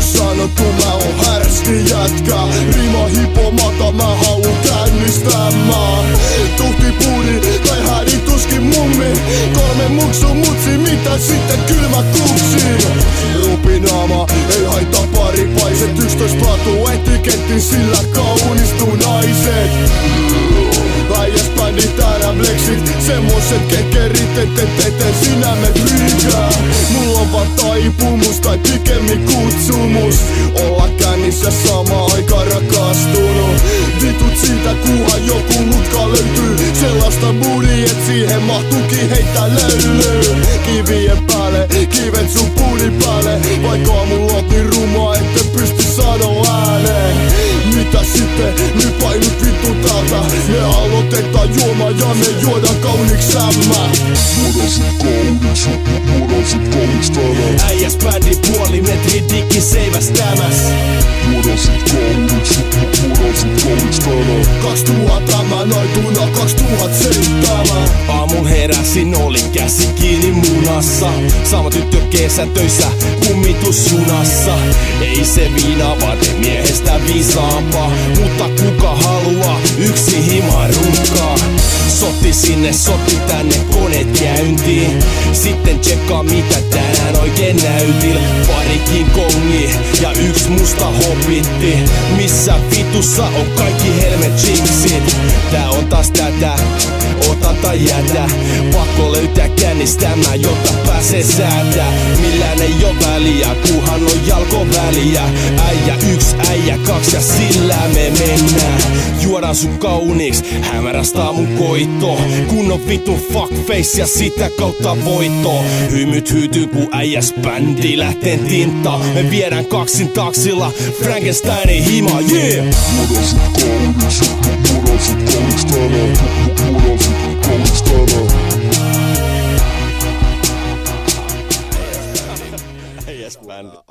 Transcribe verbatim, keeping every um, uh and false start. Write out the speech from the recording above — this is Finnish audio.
sanottu, mä oon härski jätkä. Rima hipomata, mä haluun käynnistää maa. Tuhti puuri tai hädin tuskin mummi. Kolme muksu mutsi, mitä sitten kylmä kuksi. Rupinaama, ei haita pari paiset. Yksitoista laatu etikettiin, sillä kaunistuu naiset. Äijäs bändi täällä bleksit, semmoset kekerit, et et et et sinä me friikää. Mulla on vaan taipumus tai pikemmin kutsumus olla kännissä sama aika rakastunut. Vitut siitä kuhan joku lutka löytyy. Sellaista booty et siihen mahtuukin heittää löylyy. Kivien päälle, kivet sun puudin päälle. Vaikka mulla on niin rumaa ette pysty sano ääneen. Mitä sitten, nyt painut vittu täältä. Me aloitetaan juoma ja me juodaan kauniks sämmä. Juodaan sut kauniks, juodaan sut kauniks tänään. Äijäs bändi puoli metri dikki seiväs tämäs. Juodaan sut kauniks, juodaan sut kauniks tänään. Kaksituhatta mä naituna kaksituhattaseitsemän. Aamun heräsin, olin käsi kiinni munassa. Sama tyttö kesätöissä, kummitusjunassa. Ei se viina varten miehestä viisaampaa, mutta kuka haluaa yksi hima runkkaa. Sotti sinne, sotti tänne, koneet käyntiin. Sitten tsekkaa mitä tänään oikein näytil. Parikin kongi ja yks musta hobitti. Missä vitussa on kaikki helmet chinksit? Tää on taas tätä, ota tai jätä. Pakko löytää kännistämä, jotta pääsee säätää. Millään ei oo väliä, kuhan on jalko väliä. Äijä yks, äijä kaks ja sillä me mennään. Juodaan sun kauniiks, hämärästä aamun koitto. Kunnon vitun fuckface ja sitä kautta voitto. Hymyt hyytyy ku äijäs bändi lähteen tinta. Me viedään kaksin taksilla Frankensteinin hima, yeah! Juodaan sut kauniks, juodaan sut kauniks tänään. Juodaan sut kauniks tänään. Äijäs bändi.